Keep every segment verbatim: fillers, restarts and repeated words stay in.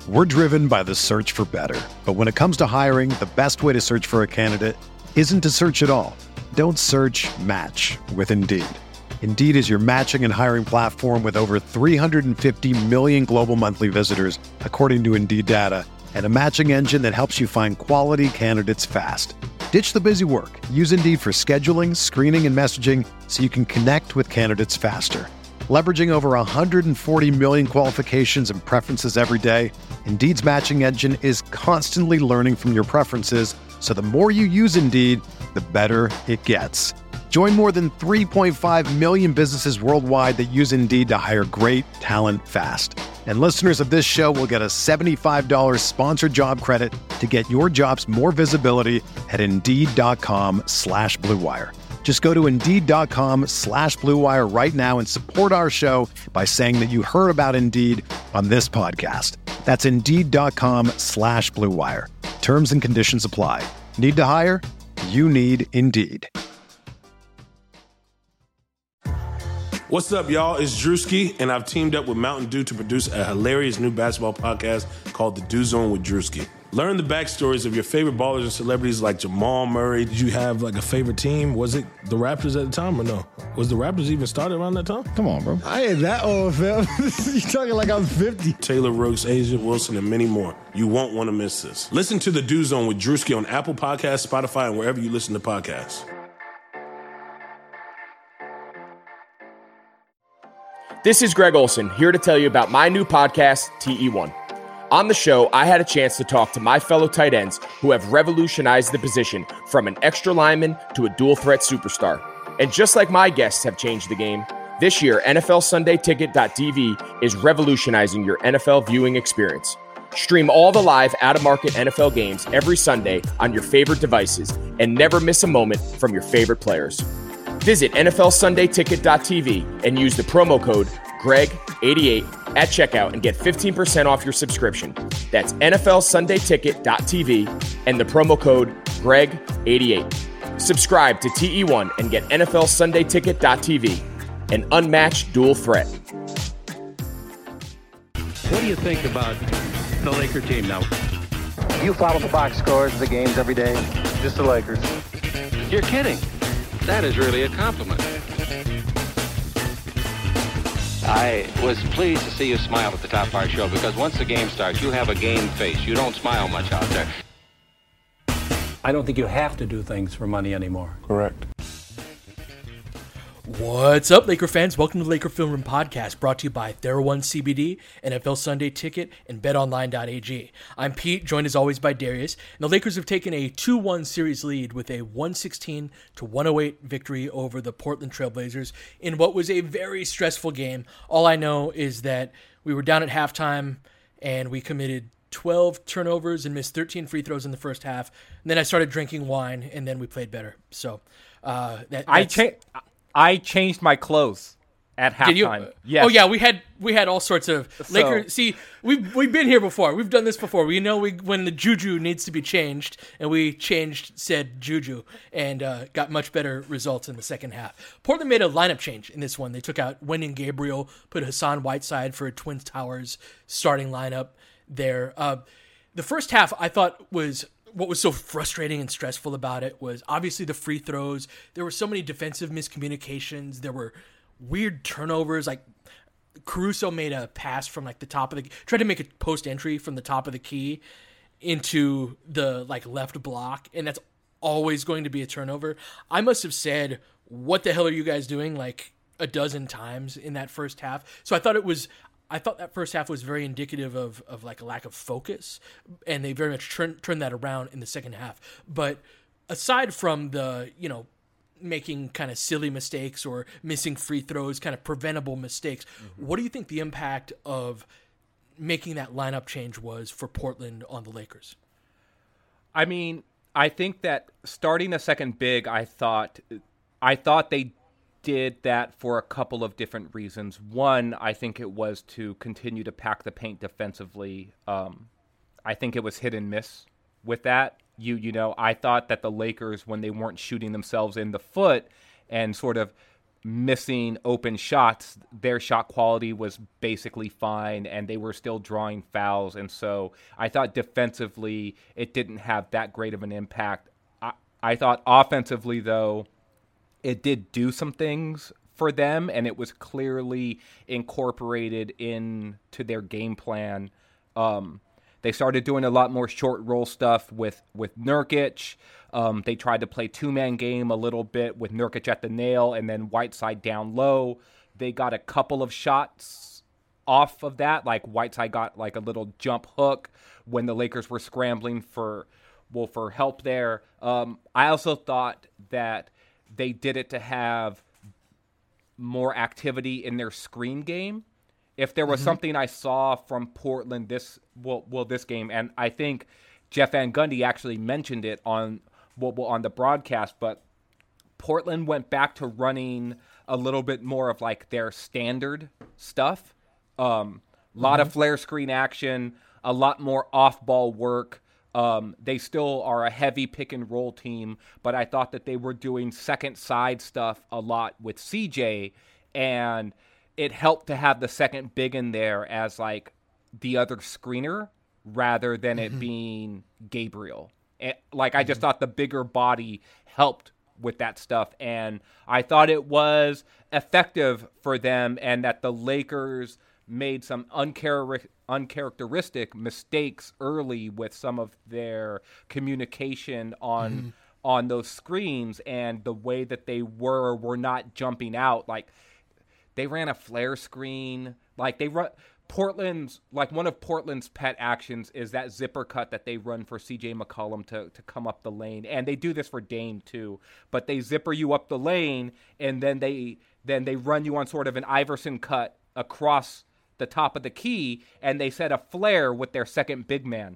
We're driven by the search for better. But when it comes to hiring, the best way to search for a candidate isn't to search at all. Don't search, match with Indeed. Indeed is your matching and hiring platform with over three hundred fifty million global monthly visitors, according to Indeed data, and a matching engine that helps you find quality candidates fast. Ditch the busy work. Use Indeed for scheduling, screening, and messaging so you can connect with candidates faster. Leveraging over one hundred forty million qualifications and preferences every day, Indeed's matching engine is constantly learning from your preferences, so the more you use Indeed, the better it gets. Join more than three point five million businesses worldwide that use Indeed to hire great talent fast. And listeners of this show will get a seventy-five dollars sponsored job credit to get your jobs more visibility at Indeed.com slash Blue Wire. Just go to Indeed.com slash Blue Wire right now and support our show by saying that you heard about Indeed on this podcast. That's Indeed.com slash Blue Wire. Terms and conditions apply. Need to hire? You need Indeed. What's up, y'all? It's Drewski, and I've teamed up with Mountain Dew to produce a hilarious new basketball podcast called The Dew Zone with Drewski. Learn the backstories of your favorite ballers and celebrities like Jamal Murray. Did you have like a favorite team? Was it the Raptors at the time or no? Was the Raptors even started around that time? Come on, bro. I ain't that old, fam. You talking like I'm fifty. Taylor Rooks, Asia Wilson, and many more. You won't want to miss this. Listen to The Dew Zone with Drewski on Apple Podcasts, Spotify, and wherever you listen to podcasts. This is Greg Olson, here to tell you about my new podcast, T E one. On the show, I had a chance to talk to my fellow tight ends who have revolutionized the position from an extra lineman to a dual threat superstar. And just like my guests have changed the game, this year, N F L Sunday Ticket dot T V is revolutionizing your N F L viewing experience. Stream all the live out-of-market N F L games every Sunday on your favorite devices and never miss a moment from your favorite players. Visit N F L Sunday Ticket dot T V and use the promo code Greg eighty-eight at checkout and get fifteen percent off your subscription. That's N F L Sunday Ticket dot T V and the promo code Greg eighty-eight. Subscribe to T E one and get N F L Sunday Ticket dot T V, an unmatched dual threat. What do you think about the Laker team now? You follow the box scores of the games every day? Just the Lakers. You're kidding. That is really a compliment. I was pleased to see you smile at the top of our show because once the game starts, you have a game face. You don't smile much out there. I don't think you have to do things for money anymore. Correct. What's up, Laker fans? Welcome to the Laker Film Room Podcast, brought to you by TheraOne C B D, N F L Sunday Ticket, and Bet Online dot A G. I'm Pete, joined as always by Darius, and the Lakers have taken a two one series lead with a one sixteen to one oh eight victory over the Portland Trailblazers in what was a very stressful game. All I know is that we were down at halftime, and we committed twelve turnovers and missed thirteen free throws in the first half. And then I started drinking wine, and then we played better. So uh, that, I changed. I changed my clothes at halftime. Did you? Yes. Oh yeah, we had we had all sorts of so, Lakers. See, we've we've been here before. We've done this before. We know we when the juju needs to be changed, and we changed said juju and uh, got much better results in the second half. Portland made a lineup change in this one. They took out Wenyen Gabriel, put Hassan Whiteside for a Twin Towers starting lineup there. Uh, the first half I thought was. What was so frustrating and stressful about it was obviously the free throws. There were so many defensive miscommunications. There were weird turnovers. Like Caruso made a pass from like the top of the, tried to make a post entry from the top of the key into the like left block. And that's always going to be a turnover. I must have said, what the hell are you guys doing? Like a dozen times in that first half. So I thought it was, I thought that first half was very indicative of, of like a lack of focus, and they very much turned turned that around in the second half. But aside from the, you know, making kind of silly mistakes or missing free throws, kind of preventable mistakes, mm-hmm. what do you think the impact of making that lineup change was for Portland on the Lakers? I mean, I think that starting the second big, I thought, I thought they did that for a couple of different reasons. One, I think it was to continue to pack the paint defensively. Um, I think it was hit and miss with that. You you know, I thought that the Lakers, when they weren't shooting themselves in the foot and sort of missing open shots, their shot quality was basically fine, and they were still drawing fouls. And so I thought defensively it didn't have that great of an impact. I, I thought offensively, though, it did do some things for them, and it was clearly incorporated into their game plan. Um, they started doing a lot more short roll stuff with, with Nurkic. Um, they tried to play two-man game a little bit with Nurkic at the nail and then Whiteside down low. They got a couple of shots off of that. Like Whiteside got like a little jump hook when the Lakers were scrambling for, well, for help there. Um, I also thought that they did it to have more activity in their screen game. If there was mm-hmm. something I saw from Portland this well, well this game, and I think Jeff Van Gundy actually mentioned it on well, well on the broadcast, but Portland went back to running a little bit more of like their standard stuff. Um, a lot mm-hmm. of flare screen action, a lot more off-ball work. Um, they still are a heavy pick and roll team, but I thought that they were doing second side stuff a lot with C J, and it helped to have the second big in there as like the other screener rather than mm-hmm. it being Gabriel. And, like I just mm-hmm. thought the bigger body helped with that stuff, and I thought it was effective for them, and that the Lakers made some unchar- uncharacteristic mistakes early with some of their communication on mm-hmm. on those screens, and the way that they were were not jumping out. Like they ran a flare screen, like they run Portland's like one of Portland's pet actions is that zipper cut that they run for C J McCollum to to come up the lane, and they do this for Dame too. But they zipper you up the lane, and then they then they run you on sort of an Iverson cut across the top of the key, and they set a flare with their second big man.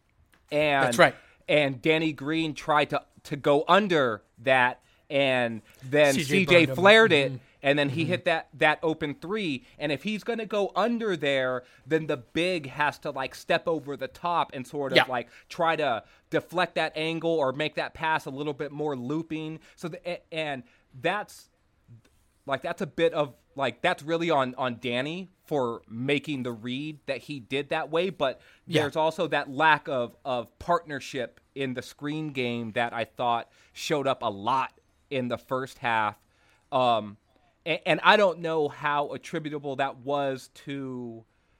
And that's right. And Danny Green tried to to go under that, and then C J, C J flared it, mm-hmm. and then he mm-hmm. hit that that open three. And if he's going to go under there, then the big has to like step over the top and sort of yeah. like try to deflect that angle or make that pass a little bit more looping. So the, and that's like that's a bit of like that's really on on Danny for making the read that he did that way, but yeah. there's also that lack of of partnership in the screen game that I thought showed up a lot in the first half. Um, and, and I don't know how attributable that was to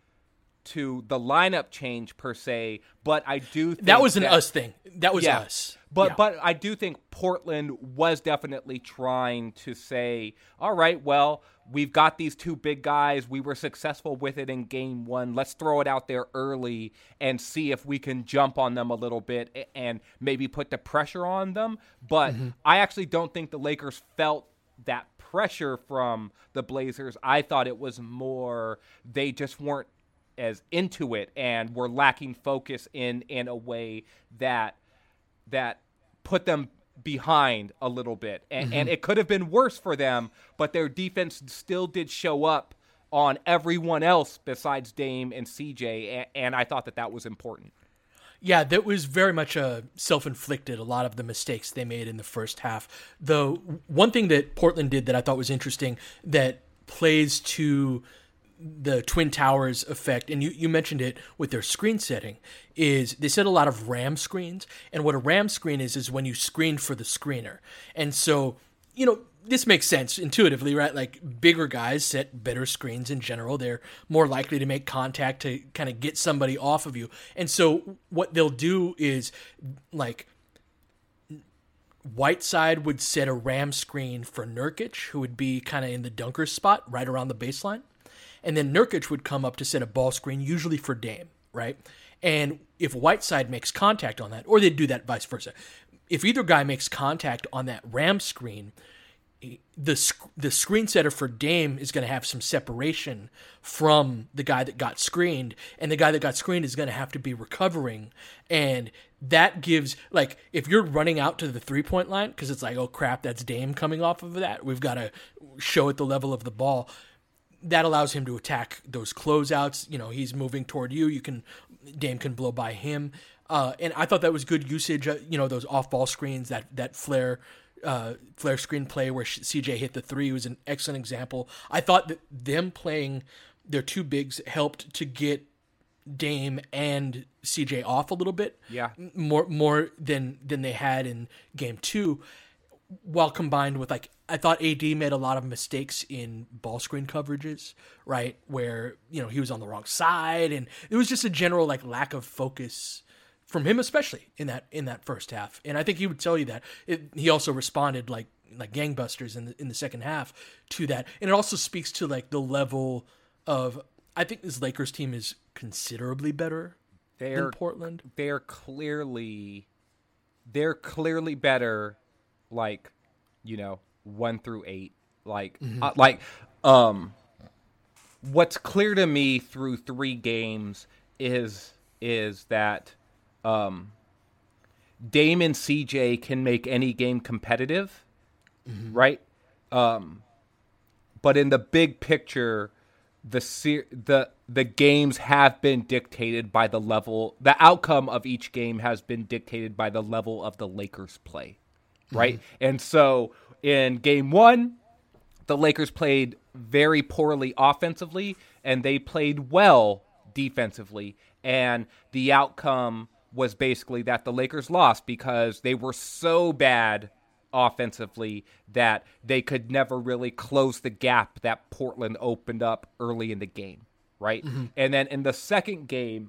to the lineup change per se, but I do think that was an that, us thing. That was yeah, us. But yeah. but I do think Portland was definitely trying to say, all right, well, we've got these two big guys. We were successful with it in game one. Let's throw it out there early and see if we can jump on them a little bit and maybe put the pressure on them. But mm-hmm. I actually don't think the Lakers felt that pressure from the Blazers. I thought it was more they just weren't as into it and were lacking focus in in a way that that put them behind a little bit. And, mm-hmm. and it could have been worse for them, but their defense still did show up on everyone else besides Dame and C J, and, and I thought that that was important. Yeah, that was very much a self-inflicted, a lot of the mistakes they made in the first half. The one thing that Portland did that I thought was interesting that plays to the Twin Towers effect, and you, you mentioned it with their screen setting, is they set a lot of ram screens. And what a ram screen is, is when you screen for the screener. And so, you know, this makes sense intuitively, right? Like bigger guys set better screens in general. They're more likely to make contact to kind of get somebody off of you. And so what they'll do is like Whiteside would set a ram screen for Nurkic, who would be kind of in the dunker spot right around the baseline. And then Nurkic would come up to set a ball screen, usually for Dame, right? And if Whiteside makes contact on that, or they'd do that vice versa. If either guy makes contact on that ram screen, the the screen setter for Dame is going to have some separation from the guy that got screened, and the guy that got screened is going to have to be recovering. And that gives, like, if you're running out to the three-point line, because it's like, oh, crap, that's Dame coming off of that, we've got to show at the level of the ball. That allows him to attack those closeouts. You know, he's moving toward you. You can, Dame can blow by him. Uh, and I thought that was good usage. Uh, you know, those off-ball screens, that that flare uh, flare screen play where C J hit the three was an excellent example. I thought that them playing their two bigs helped to get Dame and C J off a little bit. Yeah. More more than than they had in game two, while combined with, like, I thought A D made a lot of mistakes in ball screen coverages, right? Where, you know, he was on the wrong side, and it was just a general, like, lack of focus from him, especially in that in that first half. And I think he would tell you that. It, he also responded like like gangbusters in the in the second half to that. And it also speaks to, like, the level of, I think this Lakers team is considerably better they're, than Portland. They're clearly, they're clearly better, like, you know, one through eight. Like, mm-hmm. uh, like, um, what's clear to me through three games is is that, um, Dame and C J can make any game competitive, mm-hmm. right? Um, but in the big picture, the ser- the the games have been dictated by the level. The outcome of each game has been dictated by the level of the Lakers play, right? Mm-hmm. And so in game one, the Lakers played very poorly offensively, and they played well defensively. And the outcome was basically that the Lakers lost because they were so bad offensively that they could never really close the gap that Portland opened up early in the game, right? Mm-hmm. And then in the second game,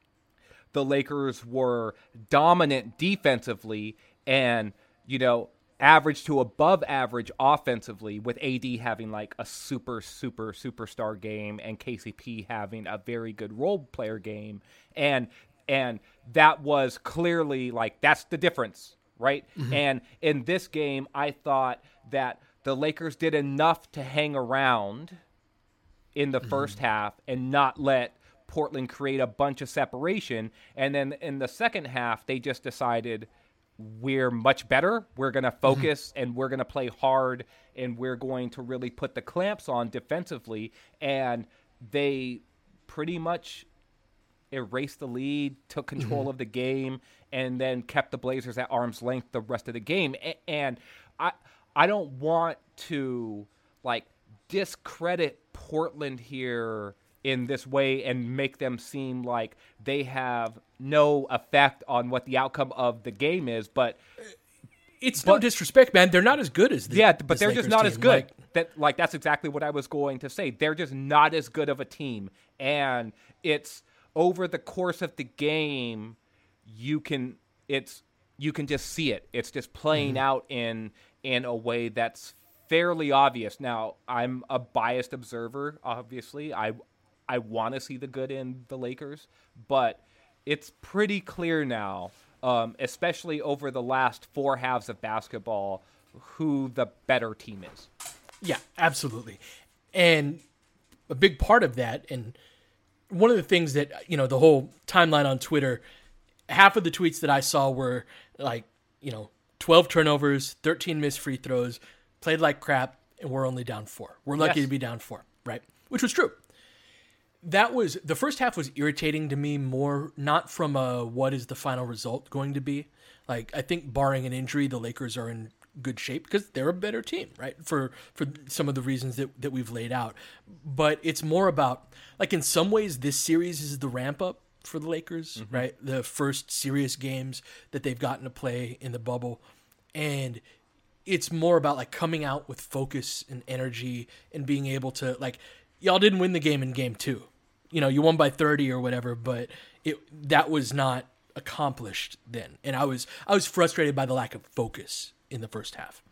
the Lakers were dominant defensively and, you know, average to above average offensively, with A D having like a super, super, superstar game and K C P having a very good role player game. And and that was clearly like, that's the difference, right? Mm-hmm. And in this game, I thought that the Lakers did enough to hang around in the mm-hmm. first half and not let Portland create a bunch of separation. And then in the second half, they just decided, we're much better. We're going to focus mm-hmm. and we're going to play hard and we're going to really put the clamps on defensively. And they pretty much erased the lead, took control mm-hmm. of the game, and then kept the Blazers at arm's length the rest of the game. And I I don't want to, like, discredit Portland here in this way and make them seem like they have no effect on what the outcome of the game is, but it's but, no disrespect, man. They're not as good as the yeah, but they're Lakers just not team. as good. Like, that like that's exactly what I was going to say. They're just not as good of a team, and it's over the course of the game, you can it's you can just see it. It's just playing mm-hmm. out in in a way that's fairly obvious. Now, I'm a biased observer, obviously. I I want to see the good in the Lakers, but it's pretty clear now, um, especially over the last four halves of basketball, who the better team is. Yeah, absolutely. And a big part of that, and one of the things that, you know, the whole timeline on Twitter, half of the tweets that I saw were like, you know, twelve turnovers, thirteen missed free throws, played like crap, and we're only down four. We're lucky yes. to be down four, right? Which was true. That was, the first half was irritating to me more, not from a what is the final result going to be. Like, I think barring an injury, the Lakers are in good shape because they're a better team, right? For for some of the reasons that, that we've laid out. But it's more about, like, in some ways, this series is the ramp up for the Lakers, mm-hmm. right? The first serious games that they've gotten to play in the bubble. And it's more about, like, coming out with focus and energy and being able to, like, y'all didn't win the game in game two. You know, you won by thirty or whatever, but it that was not accomplished then. And I was I was frustrated by the lack of focus in the first half.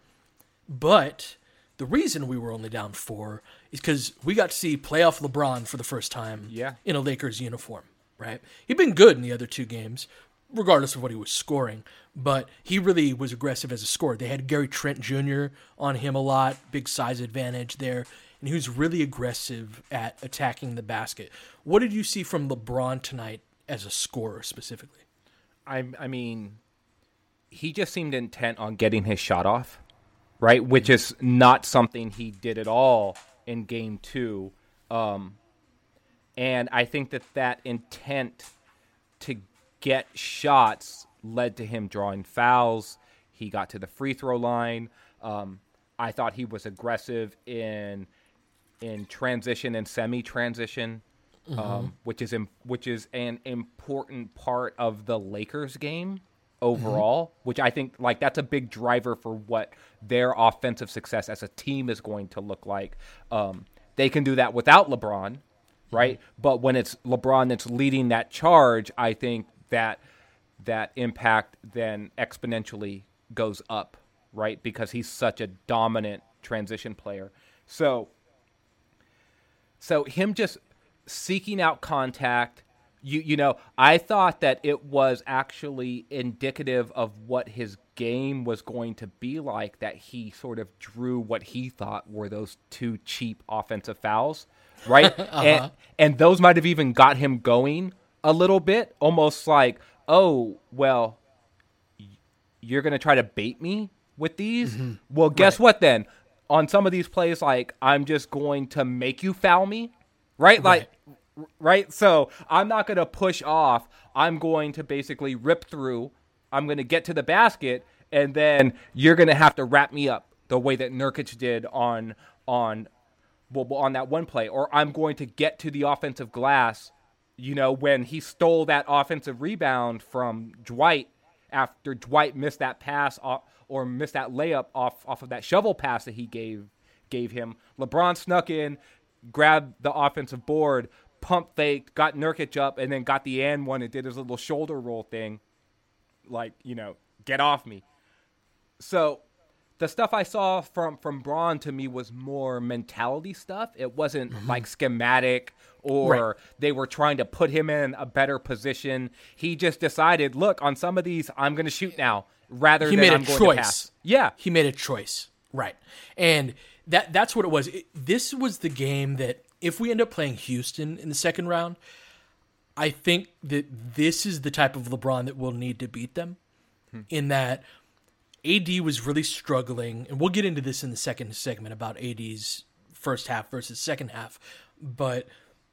But the reason we were only down four is because we got to see playoff LeBron for the first time yeah. in a Lakers uniform, right? He'd been good in the other two games, regardless of what he was scoring, but he really was aggressive as a scorer. They had Gary Trent Junior on him a lot, big size advantage there, and he was really aggressive at attacking the basket. What did you see from LeBron tonight as a scorer specifically? I, I mean, he just seemed intent on getting his shot off, right? Which is not something he did at all in game two. Um, and I think that that intent to get shots led to him drawing fouls. he got to the free throw line. Um, I thought he was aggressive in in transition and semi-transition, mm-hmm. um, which is in, which is an important part of the Lakers game overall, mm-hmm. which I think like that's a big driver for what their offensive success as a team is going to look like. Um, they can do that without LeBron, right? Mm-hmm. But when it's LeBron that's leading that charge, I think that that impact then exponentially goes up, right? Because he's such a dominant transition player. So, so him just seeking out contact, you you know, I thought that it was actually indicative of what his game was going to be like, that he sort of drew what he thought were those two cheap offensive fouls, right? uh-huh. And and those might have even got him going a little bit, almost like, oh, well, you're going to try to bait me with these? Mm-hmm. Well, guess right. what then? On some of these plays, like, I'm just going to make you foul me, right? Like, right? right? So I'm not going to push off. I'm going to basically rip through. I'm going to get to the basket, and then you're going to have to wrap me up the way that Nurkic did on on well, on that one play. Or I'm going to get to the offensive glass, you know, when he stole that offensive rebound from Dwight after Dwight missed that pass off, or missed that layup off, off of that shovel pass that he gave gave him. LeBron snuck in, grabbed the offensive board, pump faked, got Nurkic up, and then got the and one and did his little shoulder roll thing. Like, you know, get off me. So the stuff I saw from, from Braun to me was more mentality stuff. It wasn't mm-hmm. like schematic or right. they were trying to put him in a better position. He just decided, look, on some of these, I'm going to shoot now rather he than made I'm a going choice. to pass. Yeah. He made a choice. Right. And that that's what it was. It, this was the game that if we end up playing Houston in the second round, I think that this is the type of LeBron that we'll need to beat them hmm. in that A D was really struggling, and we'll get into this in the second segment about A D's first half versus second half, but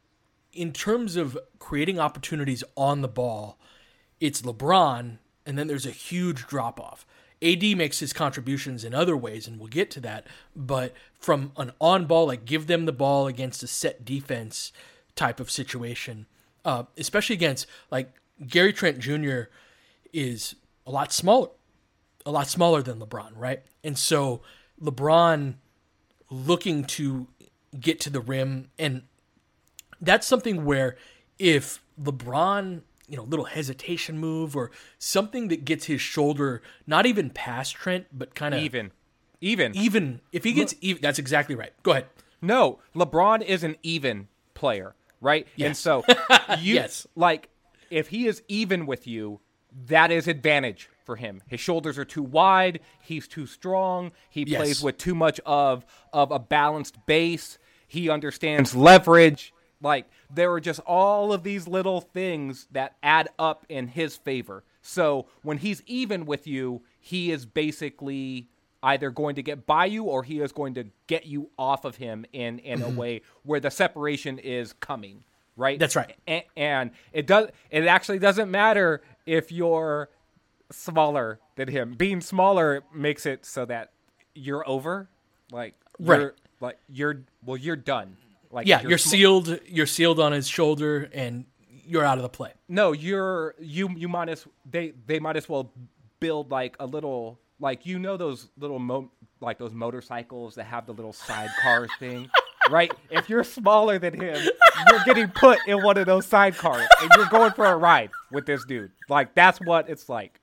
in terms of creating opportunities on the ball, it's LeBron, and then there's a huge drop-off. A D makes his contributions in other ways, and we'll get to that, but from an on-ball, like give them the ball against a set defense type of situation, uh, especially against, like, Gary Trent Junior is a lot smaller. A lot smaller than LeBron, right? And so LeBron looking to get to the rim, and that's something where if LeBron, you know, little hesitation move or something that gets his shoulder not even past Trent, but kind of even, even, even if he gets even, that's exactly right. Go ahead. No, LeBron is an even player, right? Yes. And so you yes. like if he is even with you, that is advantage for him. His shoulders are too wide. He's too strong. He yes. plays with too much of of a balanced base. He understands leverage. Like, there are just all of these little things that add up in his favor. So when he's even with you, he is basically either going to get by you or he is going to get you off of him in, in mm-hmm. a way where the separation is coming, right? That's right. And, and it does. It actually doesn't matter if you're smaller than him. Being smaller makes it so that you're over, like you're, right. like you're well, you're done. Like yeah, you're, you're sm- sealed. You're sealed on his shoulder, and you're out of the play. No, you're you. You might as they they might as well build like a little like you know those little mo- like those motorcycles that have the little sidecar thing. Right? If you're smaller than him, you're getting put in one of those sidecars, and you're going for a ride with this dude. Like, that's what it's like.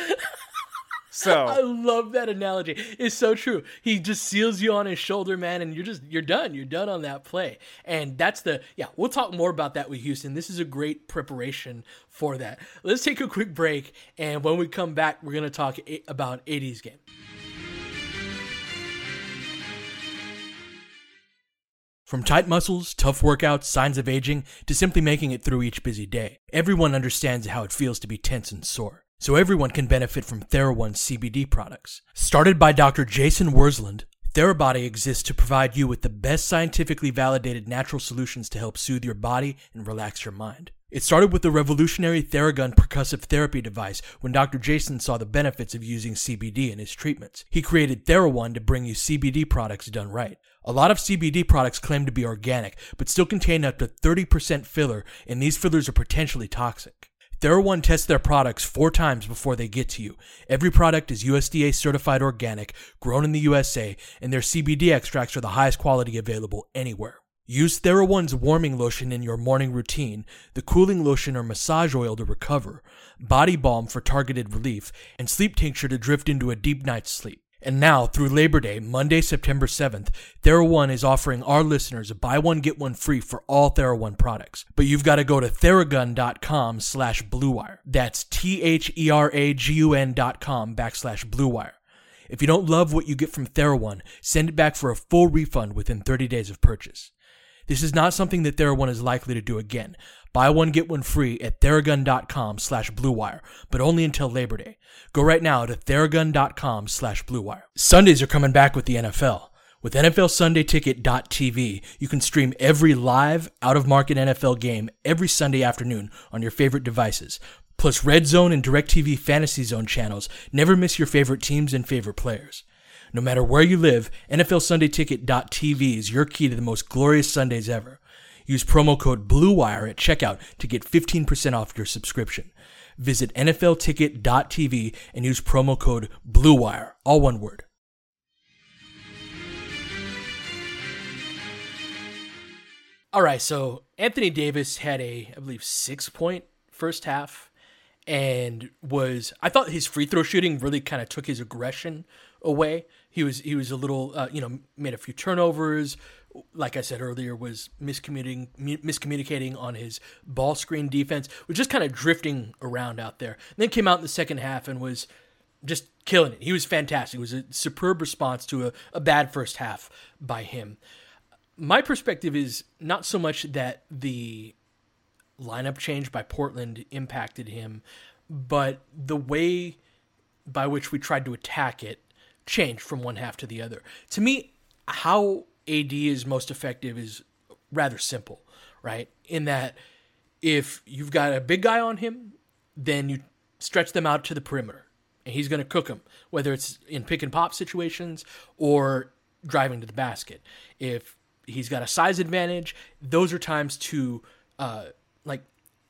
So I love that analogy. It's so true. He just seals you on his shoulder, man, and you're just you're done. You're done on that play. And that's the yeah, we'll talk more about that with Houston. This is a great preparation for that. Let's take a quick break, and when we come back, we're going to talk a- about A D's game. From tight muscles, tough workouts, signs of aging, to simply making it through each busy day, everyone understands how it feels to be tense and sore. So everyone can benefit from TheraOne's C B D products. Started by Doctor Jason Wursland, TheraBody exists to provide you with the best scientifically validated natural solutions to help soothe your body and relax your mind. It started with the revolutionary Theragun percussive therapy device when Doctor Jason saw the benefits of using C B D in his treatments. He created TheraOne to bring you C B D products done right. A lot of C B D products claim to be organic, but still contain up to thirty percent filler, and these fillers are potentially toxic. TheraOne tests their products four times before they get to you. Every product is U S D A certified organic, grown in the U S A, and their C B D extracts are the highest quality available anywhere. Use TheraOne's warming lotion in your morning routine, the cooling lotion or massage oil to recover, body balm for targeted relief, and sleep tincture to drift into a deep night's sleep. And now, through Labor Day, Monday, September seventh, TheraOne is offering our listeners a buy one, get one free for all TheraOne products. But you've got to go to Theragun.com slash BlueWire. That's T-H-E-R-A-G-U-N dot com backslash BlueWire. If you don't love what you get from TheraOne, send it back for a full refund within thirty days of purchase. This is not something that TheraOne is likely to do again. Buy one, get one free at Theragun.com slash BlueWire, but only until Labor Day. Go right now to Theragun.com slash BlueWire. Sundays are coming back with the N F L. With N F L Sunday Ticket dot T V, you can stream every live, out-of-market N F L game every Sunday afternoon on your favorite devices. Plus Red Zone and DirecTV Fantasy Zone channels never miss your favorite teams and favorite players. No matter where you live, N F L Sunday Ticket dot T V is your key to the most glorious Sundays ever. Use promo code BlueWire at checkout to get fifteen percent off your subscription. Visit N F L Ticket dot T V and use promo code BlueWire, all one word. All right, so Anthony Davis had a, I believe, six-point first half and was, I thought his free throw shooting really kind of took his aggression away. He was he was a little, uh, you know, made a few turnovers. Like I said earlier, was miscommunicating miscommunicating on his ball screen defense, was just kind of drifting around out there. And then came out in the second half and was just killing it. He was fantastic. It was a superb response to a, a bad first half by him. My perspective is not so much that the lineup change by Portland impacted him, but the way by which we tried to attack it changed from one half to the other. To me, how A D is most effective is rather simple, right? In that if you've got a big guy on him, then you stretch them out to the perimeter, and he's going to cook them, whether it's in pick and pop situations or driving to the basket. If he's got a size advantage, those are times to, uh, like,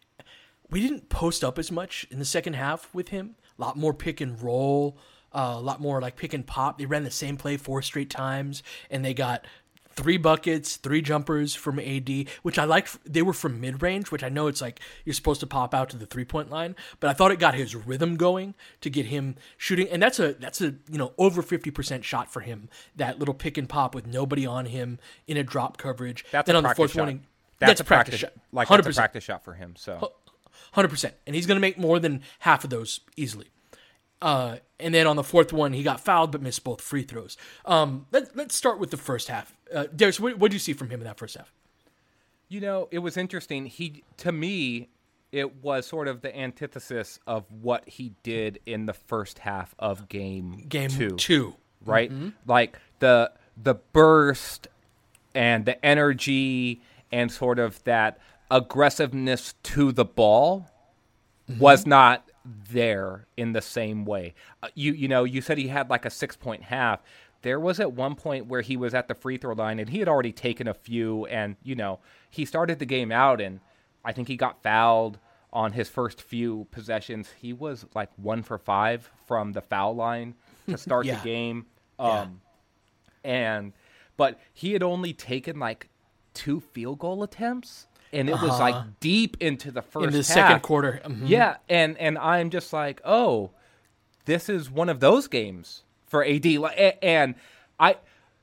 we didn't post up as much in the second half with him. A lot more pick and roll, uh, a lot more like pick and pop. They ran the same play four straight times, and they got three buckets, three jumpers from A D, which I liked. They were from mid-range, which I know it's like you're supposed to pop out to the three-point line, but I thought it got his rhythm going to get him shooting. And that's a that's a you know over fifty percent shot for him. That little pick and pop with nobody on him in a drop coverage. That's then a on the fourth shot. one, that's, that's a practice, practice shot. Like one hundred that's percent. a practice shot for him. So one hundred percent, and he's going to make more than half of those easily. Uh, and then on the fourth one, he got fouled but missed both free throws. Um, let, let's start with the first half. Uh, Darius, what did you see from him in that first half? You know, it was interesting. He, to me, it was sort of the antithesis of what he did in the first half of game game two. two. Right? Mm-hmm. Like the the burst and the energy and sort of that aggressiveness to the ball mm-hmm. was not there in the same way. Uh, you you know, you said he had like a six-point half. There was at one point where he was at the free throw line and he had already taken a few, and, you know, he started the game out and I think he got fouled on his first few possessions. He was like one for five from the foul line to start yeah. the game. Um, yeah. And, but he had only taken like two field goal attempts. And it was uh-huh. like deep into the first in the half. second quarter. Mm-hmm. Yeah, and and I'm just like, oh, this is one of those games for A D. And I,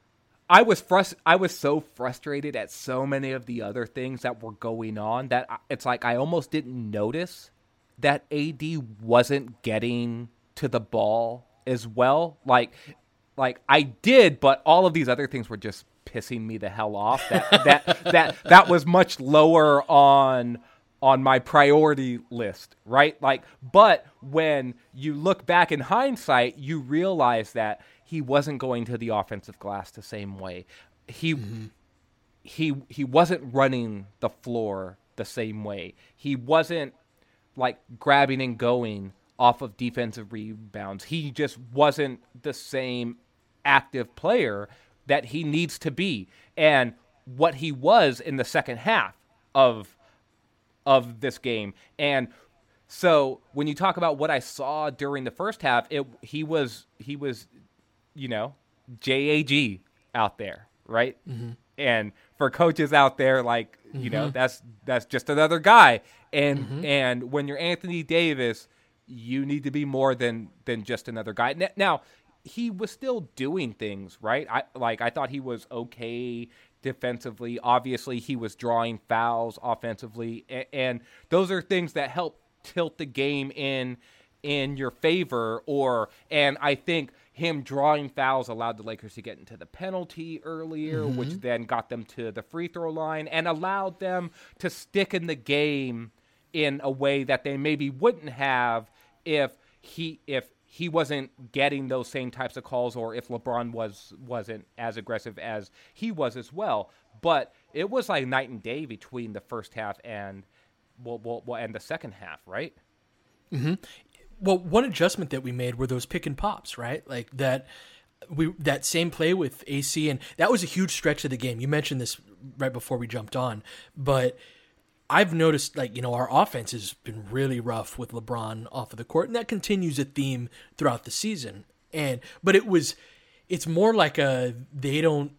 I was frust- I was so frustrated at so many of the other things that were going on that it's like I almost didn't notice that A D wasn't getting to the ball as well. Like, like I did, but all of these other things were just pissing me the hell off. That that that that was much lower on on my priority list, right? Like, but when you look back in hindsight, you realize that he wasn't going to the offensive glass the same way. He mm-hmm. he he wasn't running the floor the same way. He wasn't like grabbing and going off of defensive rebounds. He just wasn't the same active player that he needs to be. And what he was in the second half of of this game. And so when you talk about what I saw during the first half, it he was he was, you know, J A G out there, right? Mm-hmm. And for coaches out there, like, you mm-hmm. know, that's that's just another guy. And mm-hmm. and when you're Anthony Davis, you need to be more than than just another guy. Now, he was still doing things, right? I like I thought he was okay defensively. Obviously, he was drawing fouls offensively, and, and those are things that help tilt the game in in your favor. Or and I think him drawing fouls allowed the Lakers to get into the penalty earlier, mm-hmm. which then got them to the free throw line and allowed them to stick in the game in a way that they maybe wouldn't have if he if he wasn't getting those same types of calls, or if LeBron was wasn't as aggressive as he was as well. But it was like night and day between the first half and well, well, well and the second half, right? Mm-hmm. Well, one adjustment that we made were those pick and pops, right? Like that, we that same play with A C, and that was a huge stretch of the game. You mentioned this right before we jumped on, but I've noticed, like, you know, our offense has been really rough with LeBron off of the court, and that continues a theme throughout the season. And but it was, it's more like a they don't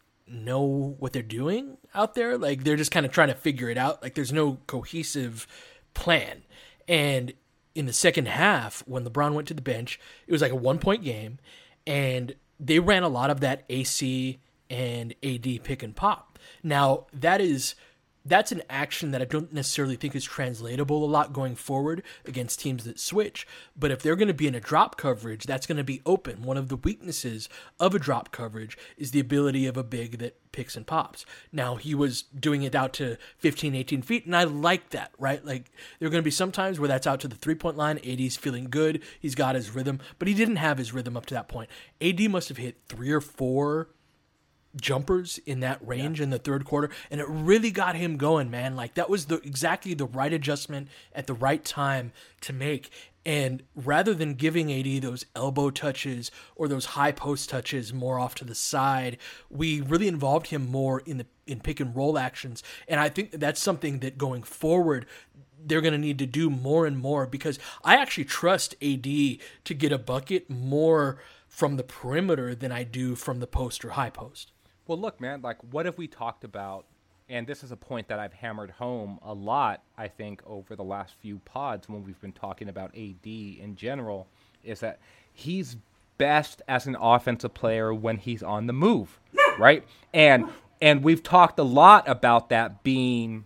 know what they're doing out there. Like they're just kind of trying to figure it out. Like there's no cohesive plan. And in the second half, when LeBron went to the bench, it was like a one-point game, and they ran a lot of that A C and A D pick and pop. Now that is. That's an action that I don't necessarily think is translatable a lot going forward against teams that switch. But if they're going to be in a drop coverage, that's going to be open. One of the weaknesses of a drop coverage is the ability of a big that picks and pops. Now, he was doing it out to fifteen, eighteen feet, and I like that, right? Like, there are going to be some times where that's out to the three-point line. A D's feeling good. He's got his rhythm, but he didn't have his rhythm up to that point. A D must have hit three or four jumpers in that range yeah. in the third quarter, and it really got him going, man. Like that was the exactly the right adjustment at the right time to make. And rather than giving A D those elbow touches or those high post touches more off to the side, we really involved him more in the in pick and roll actions. And I think that's something that going forward they're going to need to do more and more, because I actually trust A D to get a bucket more from the perimeter than I do from the post or high post. Well, look, man, like, what have we talked about? And this is a point that I've hammered home a lot, I think, over the last few pods when we've been talking about A D in general, is that he's best as an offensive player when he's on the move, right? And and we've talked a lot about that being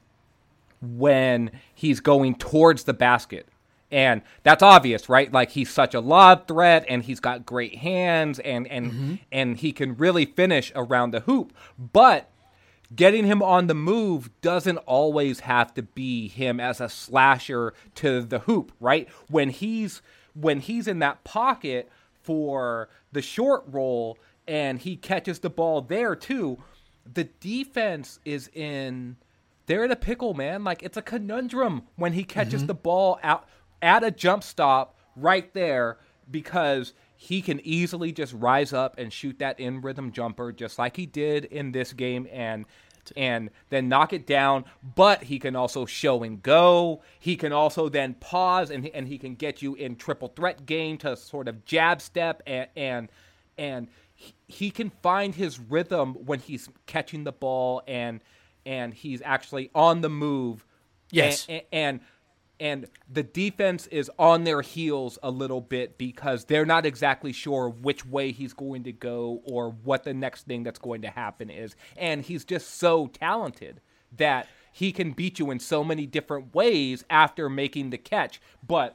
when he's going towards the basket. And that's obvious, right? Like, he's such a lob threat, and he's got great hands, and and mm-hmm. and he can really finish around the hoop. But getting him on the move doesn't always have to be him as a slasher to the hoop, right? When he's when he's in that pocket for the short roll, and he catches the ball there too, the defense is in they're in a pickle, man. Like, it's a conundrum when he catches mm-hmm. the ball out at a jump stop right there, because he can easily just rise up and shoot that in rhythm jumper just like he did in this game and and then knock it down. But he can also show and go. He can also then pause, and and he can get you in triple threat game to sort of jab step, and and and he can find his rhythm when he's catching the ball and and he's actually on the move. Yes. and, and And the defense is on their heels a little bit, because they're not exactly sure which way he's going to go or what the next thing that's going to happen is. And he's just so talented that he can beat you in so many different ways after making the catch. But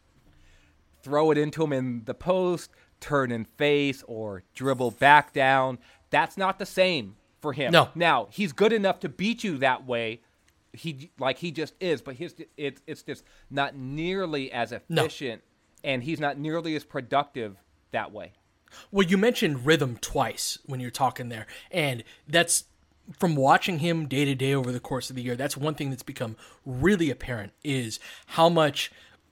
throw it into him in the post, turn and face, or dribble back down, that's not the same for him. No. Now, he's good enough to beat you that way. He like he just is, but his it's it's just not nearly as efficient, no. and he's not nearly as productive that way. Well, you mentioned rhythm twice when you're talking there, and that's from watching him day to day over the course of the year, that's one thing that's become really apparent is how much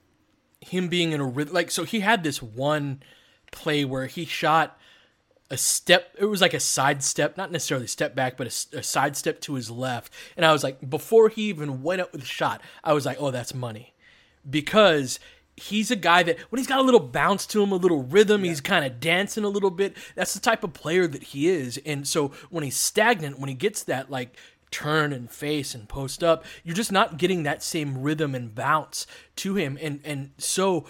him being in a rhythm. Like, so he had this one play where he shot a step. It was like a side step, not necessarily step back, but a, a side step to his left. And I was like, before he even went up with the shot, I was like, oh, that's money. Because he's a guy that when he's got a little bounce to him, a little rhythm, yeah. he's kind of dancing a little bit. That's the type of player that he is. And so when he's stagnant, when he gets that like turn and face and post up, you're just not getting that same rhythm and bounce to him. And and so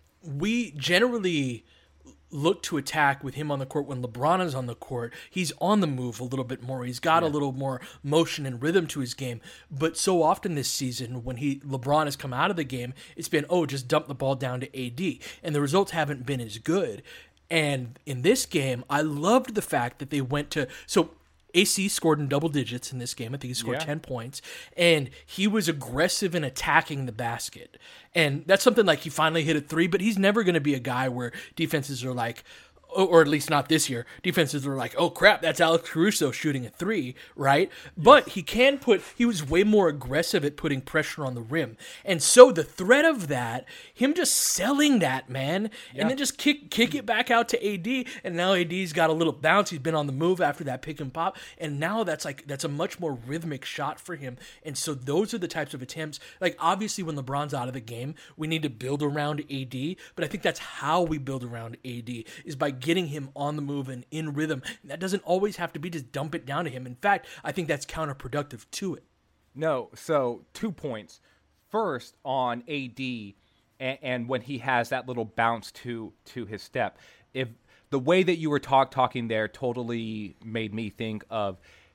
we generally look to attack with him on the court. When LeBron is on the court, he's on the move a little bit more. He's got yeah. a little more motion and rhythm to his game. But so often this season, when he LeBron has come out of the game, it's been, oh, just dump the ball down to A D. And the results haven't been as good. And in this game, I loved the fact that they went to... So A C scored in double digits in this game. I think he scored yeah. ten points. And he was aggressive in attacking the basket. And that's something like he finally hit a three, but he's never going to be a guy where defenses are like, or at least not this year, defenses were like, oh crap, that's Alex Caruso shooting a three, right? Yes. But he can put, he was way more aggressive at putting pressure on the rim. And so the threat of that, him just selling that, man, yeah. and then just kick kick it back out to A D, and now A D's got a little bounce. He's been on the move after that pick and pop, and now that's like, that's a much more rhythmic shot for him. And so those are the types of attempts, like obviously when LeBron's out of the game, we need to build around A D, but I think that's how we build around A D, is by getting him on the move and in rhythm. That doesn't always have to be just dump it down to him. In fact, I think that's counterproductive to it. No, so two points. First, on A D, and, and when he has that little bounce to to his step, if the way that you were talk talking there totally made me think of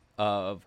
of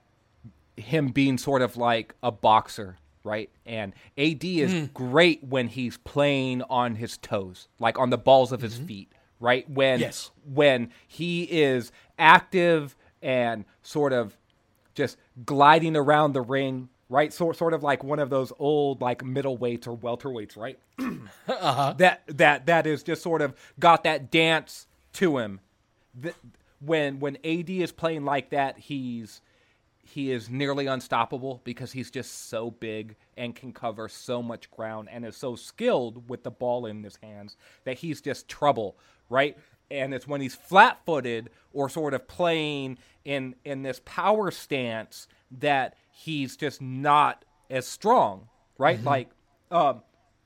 him being sort of like a boxer, right? And A D is mm. great when he's playing on his toes, like on the balls of his mm-hmm. feet. Right? When yes. when he is active and sort of just gliding around the ring, right? So, sort of like one of those old like middleweights or welterweights, right? uh-huh. That that that is just sort of got that dance to him. The, when when A D is playing like that, he's he is nearly unstoppable because he's just so big and can cover so much ground and is so skilled with the ball in his hands that he's just trouble. Right? And it's when he's flat-footed or sort of playing in in this power stance that he's just not as strong, right? Mm-hmm. Like, um,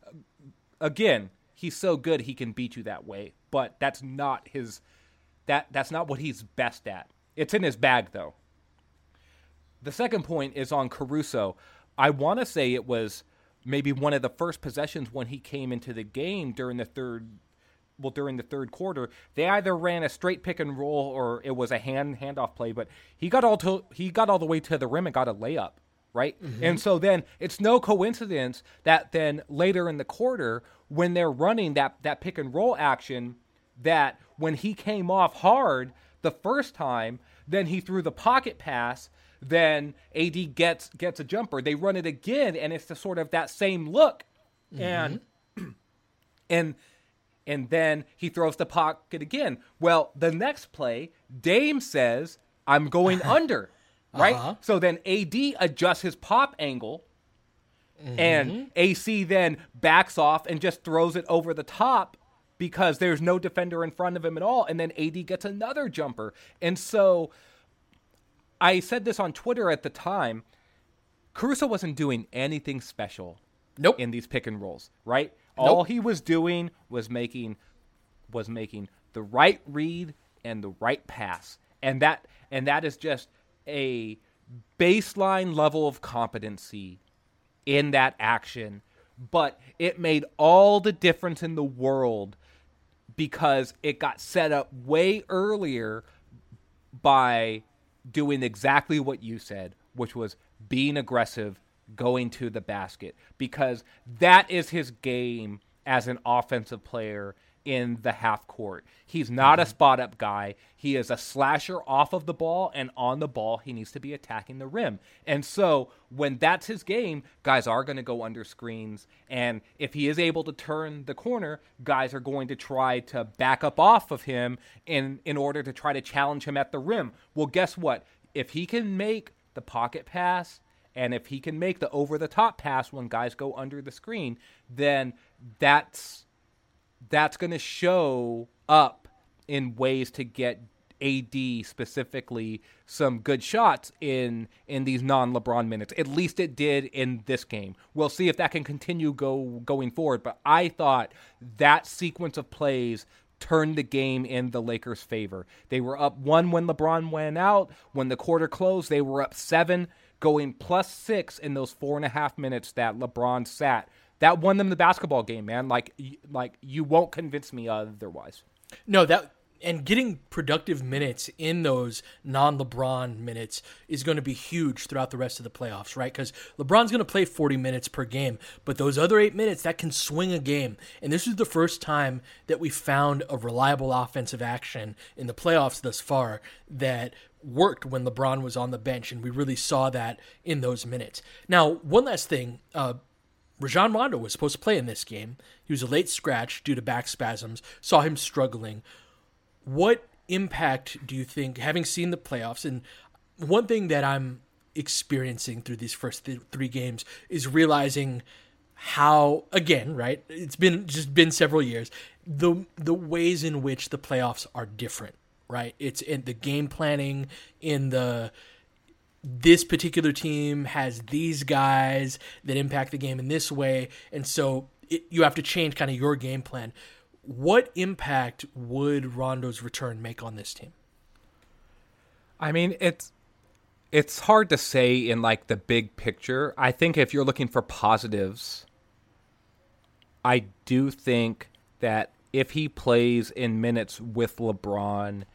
again, he's so good he can beat you that way, but that's not his that that's not what he's best at. It's in his bag, though. The second point is on Caruso. I want to say it was maybe one of the first possessions when he came into the game during the third Well, during the third quarter, they either ran a straight pick and roll or it was a hand handoff play. But he got all to he got all the way to the rim and got a layup, right? Mm-hmm. And so then it's no coincidence that then later in the quarter, when they're running that that pick and roll action, that when he came off hard the first time, then he threw the pocket pass. Then A D gets gets a jumper. They run it again, and it's the sort of that same look, mm-hmm. and and. And then he throws the pocket again. Well, the next play, Dame says, I'm going under, right? Uh-huh. So then A D adjusts his pop angle, mm-hmm. and A C then backs off and just throws it over the top because there's no defender in front of him at all. And then A D gets another jumper. And so I said this on Twitter at the time. Caruso wasn't doing anything special nope. in these pick and rolls, right? Nope. All he was doing was making was making the right read and the right pass. And that and that is just a baseline level of competency in that action. But it made all the difference in the world because it got set up way earlier by doing exactly what you said, which was being aggressive, going to the basket, because that is his game as an offensive player in the half court. He's not a spot up guy. He is a slasher off of the ball, and on the ball, he needs to be attacking the rim. And so when that's his game, guys are going to go under screens. And if he is able to turn the corner, guys are going to try to back up off of him in, in order to try to challenge him at the rim. Well, guess what? if he can make the pocket pass and if he can make the over-the-top pass when guys go under the screen, then that's that's going to show up in ways to get A D specifically some good shots in in these non-LeBron minutes. At least it did in this game. We'll see if that can continue go going forward, but I thought that sequence of plays turned the game in the Lakers' favor. They were up one when LeBron went out. When the quarter closed, they were up seven, going plus six in those four and a half minutes that LeBron sat. That won them the basketball game, man. Like, like you won't convince me otherwise. No, that and getting productive minutes in those non-LeBron minutes is going to be huge throughout the rest of the playoffs, right? Because LeBron's going to play forty minutes per game, but those other eight minutes, that can swing a game. And this is the first time that we found a reliable offensive action in the playoffs thus far that worked when LeBron was on the bench, and we really saw that in those minutes. Now, one last thing, uh, Rajon Rondo was supposed to play in this game. He was a late scratch due to back spasms, saw him struggling. What impact do you think, having seen the playoffs, and one thing that I'm experiencing through these first th- three games is realizing how, again, right, it's been just been several years, the the ways in which the playoffs are different, right? It's in the game planning, in the this particular team has these guys that impact the game in this way, and so it, you have to change kind of your game plan. What impact would Rondo's return make on this team? I mean, it's it's hard to say in like the big picture. I think if you're looking for positives, I do think that if he plays in minutes with LeBron,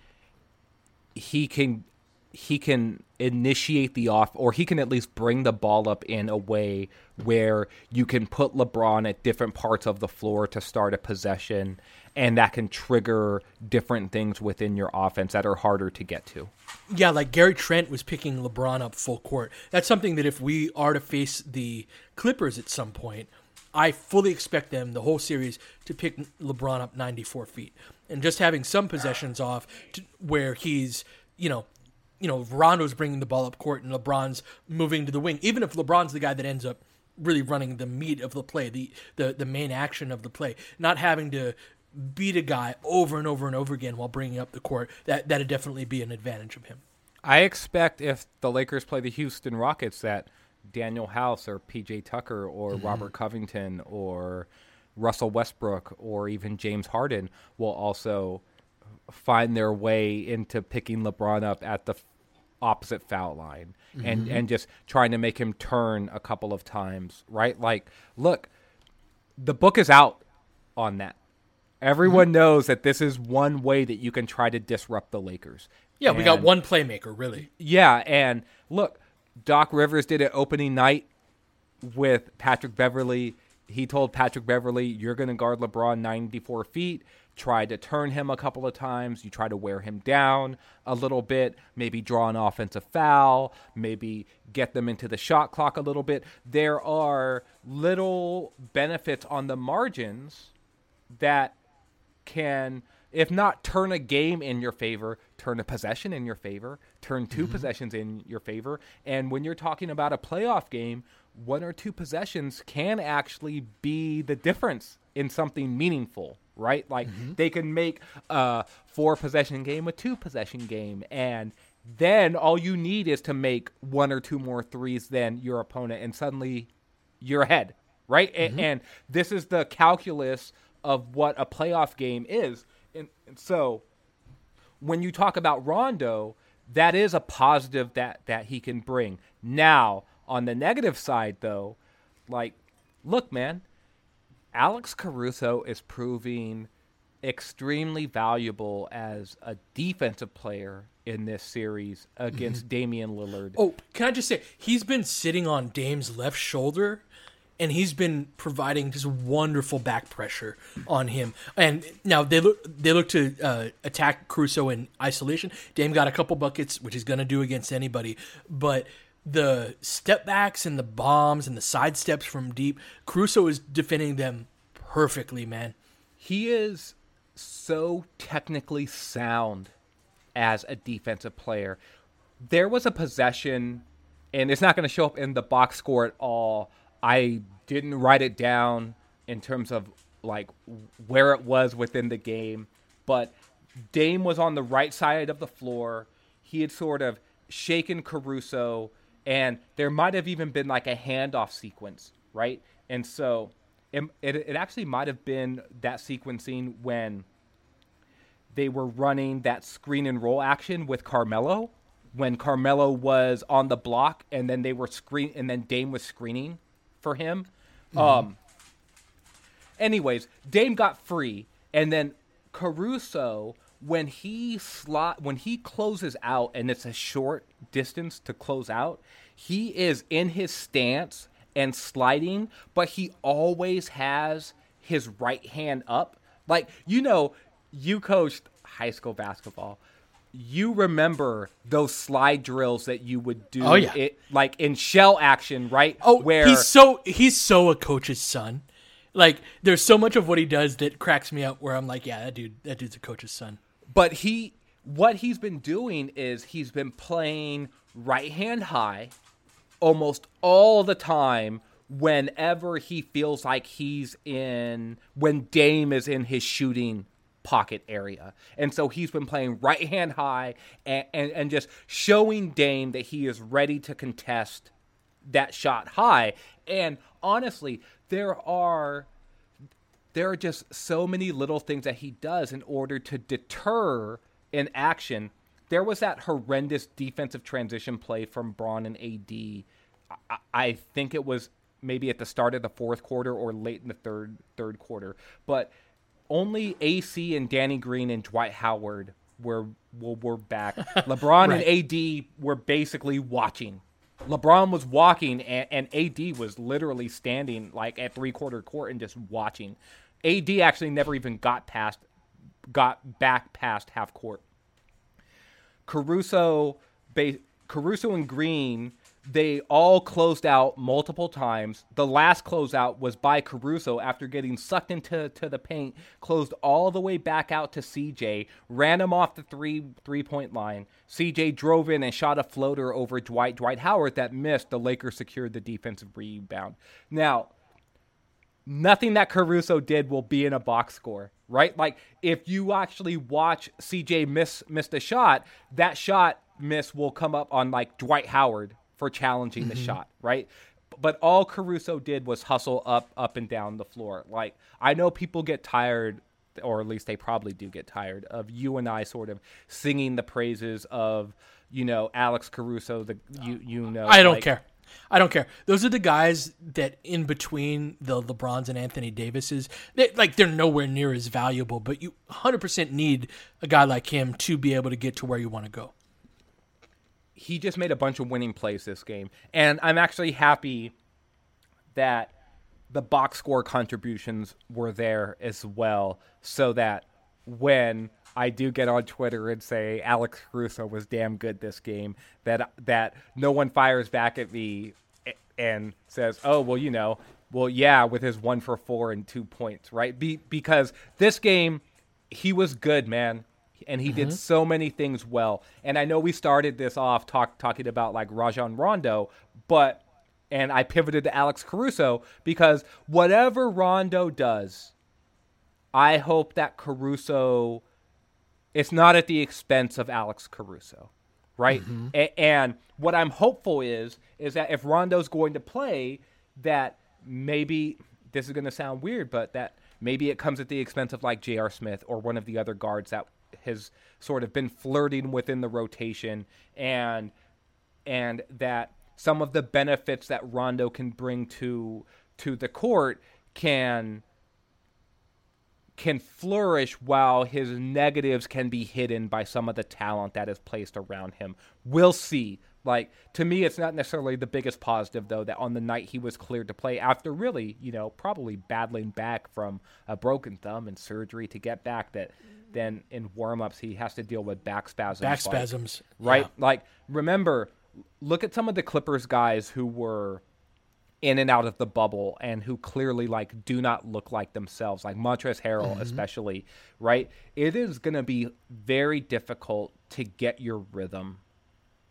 he can he can initiate the off, or he can at least bring the ball up in a way where you can put LeBron at different parts of the floor to start a possession, and that can trigger different things within your offense that are harder to get to. Yeah, like Gary Trent was picking LeBron up full court. That's something that if we are to face the Clippers at some point, I fully expect them, the whole series, to pick LeBron up ninety-four feet. And just having some possessions off to where he's, you know, you know, Rondo's bringing the ball up court and LeBron's moving to the wing. Even if LeBron's the guy that ends up really running the meat of the play, the, the, the main action of the play, not having to beat a guy over and over and over again while bringing up the court, that, that'd definitely be an advantage of him. I expect if the Lakers play the Houston Rockets that Daniel House or P J Tucker or mm-hmm. Robert Covington or Russell Westbrook or even James Harden will also find their way into picking LeBron up at the opposite foul line mm-hmm. and, and just trying to make him turn a couple of times, right? Like, look, the book is out on that. Everyone mm-hmm. knows that this is one way that you can try to disrupt the Lakers. Yeah, and, we got one playmaker, really. Yeah, and look, Doc Rivers did it opening night with Patrick Beverley. He told Patrick Beverley, you're going to guard LeBron ninety-four feet. Try to turn him a couple of times. You try to wear him down a little bit, maybe draw an offensive foul, maybe get them into the shot clock a little bit. There are little benefits on the margins that can, if not turn a game in your favor, turn a possession in your favor, turn two mm-hmm. possessions in your favor. And when you're talking about a playoff game, one or two possessions can actually be the difference in something meaningful, right? Like mm-hmm. they can make a four possession game a two possession game, and then all you need is to make one or two more threes than your opponent, and suddenly you're ahead, right? Mm-hmm. And, and this is the calculus of what a playoff game is. And, and so when you talk about Rondo, that is a positive that, that he can bring. Now, on the negative side, though, like, look, man, Alex Caruso is proving extremely valuable as a defensive player in this series against mm-hmm. Damian Lillard. Oh, can I just say, he's been sitting on Dame's left shoulder, and he's been providing just wonderful back pressure on him. And now they look they look to uh, attack Caruso in isolation. Dame got a couple buckets, which he's going to do against anybody, but the step backs and the bombs and the side steps from deep, Caruso is defending them perfectly, man. He is so technically sound as a defensive player. there was a possession, and it's not going to show up in the box score at all. I didn't write it down in terms of like where it was within the game, but Dame was on the right side of the floor. He had sort of shaken Caruso, and there might have even been like a handoff sequence, right? And so it, it, it actually might have been that sequencing when they were running that screen and roll action with Carmelo, when Carmelo was on the block, and then they were screen, and then Dame was screening for him. Mm-hmm. Um. Anyways, Dame got free, and then Caruso, when he slot, when he closes out, and it's a short distance to close out, he is in his stance and sliding, but he always has his right hand up. Like, you know, you coached high school basketball. You remember those slide drills that you would do, oh, yeah. it, like in shell action, right? Oh, where he's so he's so a coach's son. Like, there's so much of what he does that cracks me up where I'm like, yeah, that dude, that dude's a coach's son. But he, what he's been doing is he's been playing right hand high almost all the time whenever he feels like he's in, when Dame is in his shooting pocket area. And so he's been playing right hand high and, and, and just showing Dame that he is ready to contest that shot high. And honestly, there are there are just so many little things that he does in order to deter an action. There was that horrendous defensive transition play from Braun and A D. I, I think it was maybe at the start of the fourth quarter or late in the third third quarter. But only A C and Danny Green and Dwight Howard were were, were back. LeBron right. and A D were basically watching. LeBron was walking, and, and A D was literally standing like at three-quarter court and just watching. A D actually never even got past, got back past half court. Caruso, Caruso and Green, they all closed out multiple times. The last closeout was by Caruso after getting sucked into to the paint, closed all the way back out to C J, ran him off the three, three-point line. C J drove in and shot a floater over Dwight, Dwight Howard that missed. The Lakers secured the defensive rebound. Now, nothing that Caruso did will be in a box score, right? Like, if you actually watch C J miss, miss the shot, that shot miss will come up on, like, Dwight Howard for challenging mm-hmm. the shot, right? But all Caruso did was hustle up, up and down the floor. Like, I know people get tired, or at least they probably do get tired, of you and I sort of singing the praises of, you know, Alex Caruso, the you you know. I don't like, care. I don't care. Those are the guys that in between the LeBrons and Anthony Davises, they, like they're nowhere near as valuable, but you one hundred percent need a guy like him to be able to get to where you want to go. He just made a bunch of winning plays this game. And I'm actually happy that the box score contributions were there as well, so that when I do get on Twitter and say Alex Caruso was damn good this game, that that no one fires back at me and says, oh, well, you know, well, yeah, with his one for four and two points, right? Be, because this game, he was good, man. And he mm-hmm. did so many things well. And I know we started this off talk, talking about like Rajon Rondo, but, and I pivoted to Alex Caruso because whatever Rondo does, I hope that Caruso, it's not at the expense of Alex Caruso, right? Mm-hmm. A- and what I'm hopeful is, is that if Rondo's going to play, that maybe, this is going to sound weird, but that maybe it comes at the expense of like J R. Smith or one of the other guards that has sort of been flirting within the rotation, and and that some of the benefits that Rondo can bring to to the court can can flourish while his negatives can be hidden by some of the talent that is placed around him. We'll see. Like, to me, it's not necessarily the biggest positive, though, that on the night he was cleared to play after really, you know, probably battling back from a broken thumb and surgery to get back, that then in warm-ups he has to deal with back spasms. Back spasms. Like, right? Yeah. Like, remember, look at some of the Clippers guys who were in and out of the bubble and who clearly, like, do not look like themselves, like Montrezl Harrell mm-hmm. especially, right? It is going to be very difficult to get your rhythm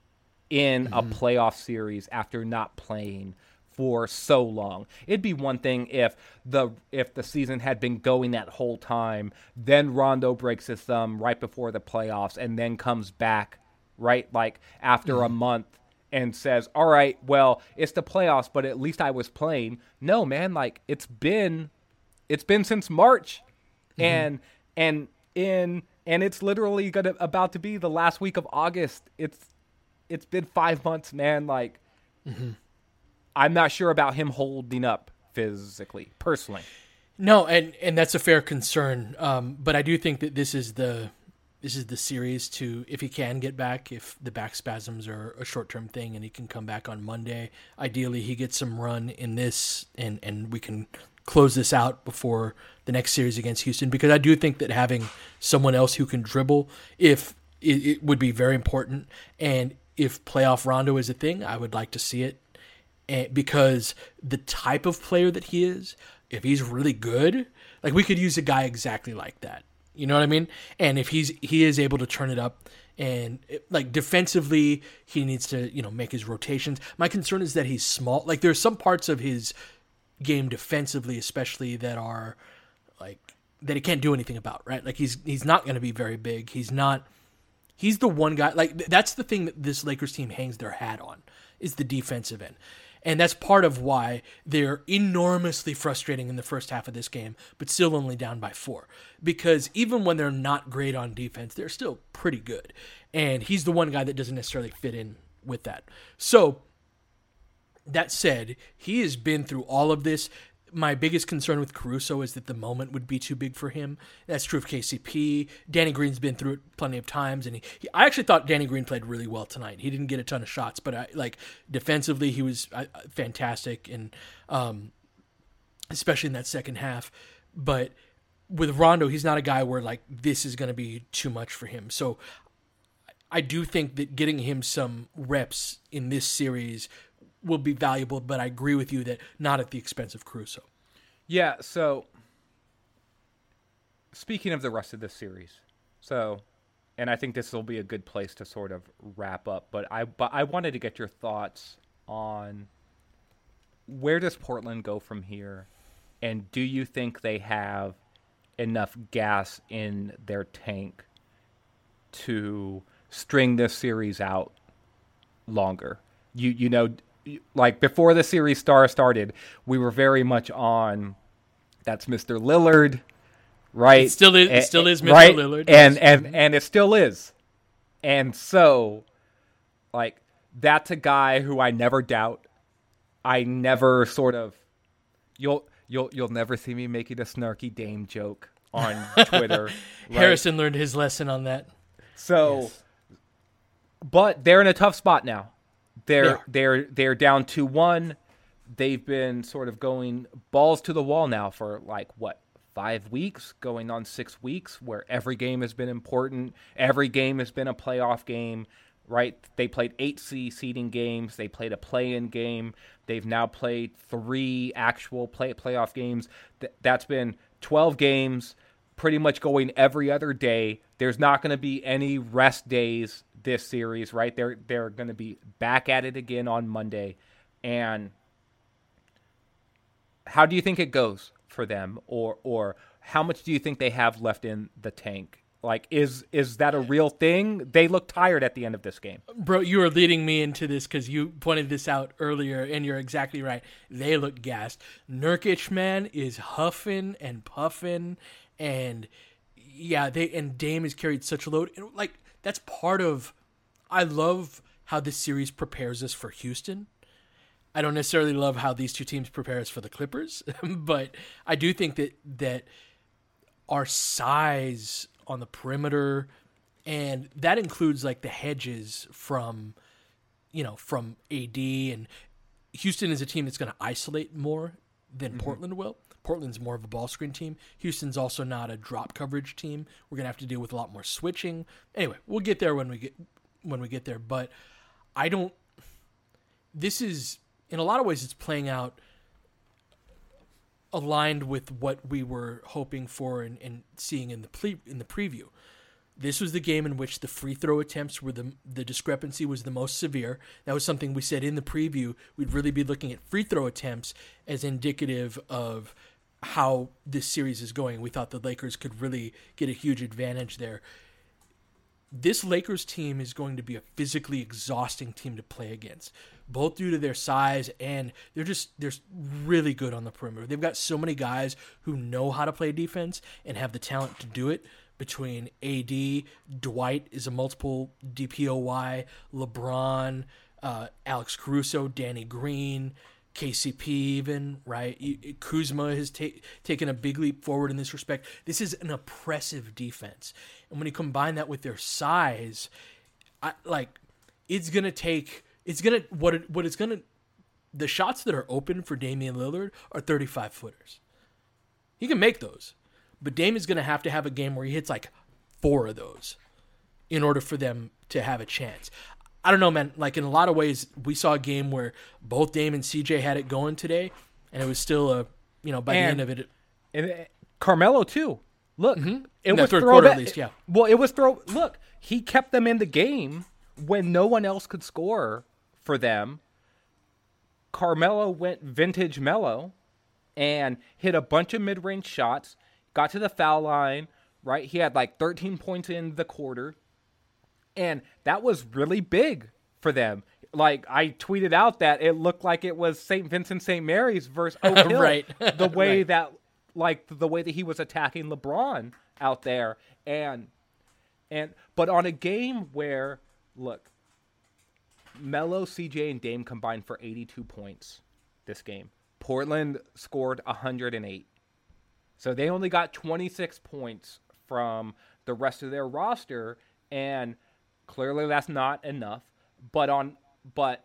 in Mm-hmm. a playoff series after not playing for so long. It'd be one thing if the if the season had been going that whole time, then Rondo breaks his thumb right before the playoffs and then comes back, right, like after mm-hmm. a month and says, all right, well, it's the playoffs, but at least I was playing. No, man, like it's been it's been since March. Mm-hmm. And and in and it's literally gonna about to be the last week of August. It's it's been five months, man. Like mm-hmm. I'm not sure about him holding up physically, personally. No, and, and that's a fair concern. Um, but I do think that this is the this is the series to, if he can get back, if the back spasms are a short-term thing and he can come back on Monday, ideally he gets some run in this and, and we can close this out before the next series against Houston, because I do think that having someone else who can dribble, if it, it would be very important. And if playoff Rondo is a thing, I would like to see it. And because the type of player that he is, if he's really good, like we could use a guy exactly like that. You know what I mean? And if he's he is able to turn it up, and like defensively, he needs to, you know, make his rotations. My concern is that he's small. Like there's some parts of his game defensively, especially that are like that he can't do anything about. Right? Like he's he's not going to be very big. He's not. He's the one guy. Like that's the thing that this Lakers team hangs their hat on, is the defensive end. And that's part of why they're enormously frustrating in the first half of this game, but still only down by four. Because even when they're not great on defense, they're still pretty good. And he's the one guy that doesn't necessarily fit in with that. So, that said, he has been through all of this. My biggest concern with Caruso is that the moment would be too big for him. That's true of K C P. Danny Green's been through it plenty of times, and he, he I actually thought Danny Green played really well tonight. He didn't get a ton of shots, but I, like defensively, he was uh, fantastic, and um, especially in that second half. But with Rondo, he's not a guy where like this is going to be too much for him. So I do think that getting him some reps in this series will be valuable, but I agree with you that not at the expense of Caruso. Yeah, so speaking of the rest of this series, so, and I think this will be a good place to sort of wrap up, but I but I wanted to get your thoughts on where does Portland go from here, and do you think they have enough gas in their tank to string this series out longer? You you know, like before the series star started, we were very much on that's Mister Lillard, right? It still is. It still is Mister Right? Lillard, and and and it still is. And so, like that's a guy who I never doubt. I never sort of you'll you'll you'll never see me making a snarky Dame joke on Twitter. Right? Harrison learned his lesson on that. So, yes. But they're in a tough spot now. They're yeah. they're they're down two one. They've been sort of going balls to the wall now for like what five weeks, going on six weeks, where every game has been important. Every game has been a playoff game, right? They played eight C seeding games. They played a play-in game. They've now played three actual play playoff games. Th- that's been twelve games, pretty much going every other day. There's not going to be any rest days this series, right? They're they're going to be back at it again on Monday. And how do you think it goes for them, or or how much do you think they have left in the tank? Like, is is that a real thing? They look tired at the end of this game. Bro, you are leading me into this because you pointed this out earlier, and you're exactly right. They look gassed. Nurkic, man, is huffing and puffing, and yeah, they and Dame has carried such a load. And like that's part of. I love how this series prepares us for Houston. I don't necessarily love how these two teams prepare us for the Clippers, but I do think that that our size on the perimeter, and that includes like the hedges from, you know, from A D, and Houston is a team that's going to isolate more than mm-hmm. Portland will. Portland's more of a ball screen team. Houston's also not a drop coverage team. We're going to have to deal with a lot more switching. Anyway, we'll get there when we get when we get there, but I don't this is in a lot of ways it's playing out aligned with what we were hoping for and, and seeing in the ple- in the preview. This was the game in which the free throw attempts were the the discrepancy was the most severe. That was something we said in the preview. We'd really be looking at free throw attempts as indicative of how this series is going. We thought the Lakers could really get a huge advantage there. This Lakers team is going to be a physically exhausting team to play against, both due to their size and they're just they're really good on the perimeter. They've got so many guys who know how to play defense and have the talent to do it. Between A D, Dwight is a multiple D P O Y, LeBron, uh, Alex Caruso, Danny Green, K C P even, right? Kuzma has ta- taken a big leap forward in this respect. This is an oppressive defense. And when you combine that with their size, I, like, it's going to take, it's going to, what it, what it's going to, the shots that are open for Damian Lillard are thirty-five footers. He can make those. But Dame is going to have to have a game where he hits like four of those in order for them to have a chance. I don't know, man. Like, in a lot of ways, we saw a game where both Dame and C J had it going today, and it was still a, you know, by and, the end of it. And Carmelo, too. Look, mm-hmm. it in was third throw quarter, back, at least, yeah. Well, it was throw. Look, he kept them in the game when no one else could score for them. Carmelo went vintage Melo and hit a bunch of mid-range shots. Got to the foul line, right? He had like thirteen points in the quarter. And that was really big for them. Like, I tweeted out that it looked like it was Saint Vincent Saint Mary's versus Oak Hill. Right. The way right. that, like, the way that he was attacking LeBron out there. And, and, but on a game where, look, Melo, C J, and Dame combined for eighty-two points this game. Portland scored one hundred eight. So they only got twenty-six points from the rest of their roster, and clearly that's not enough. But on, but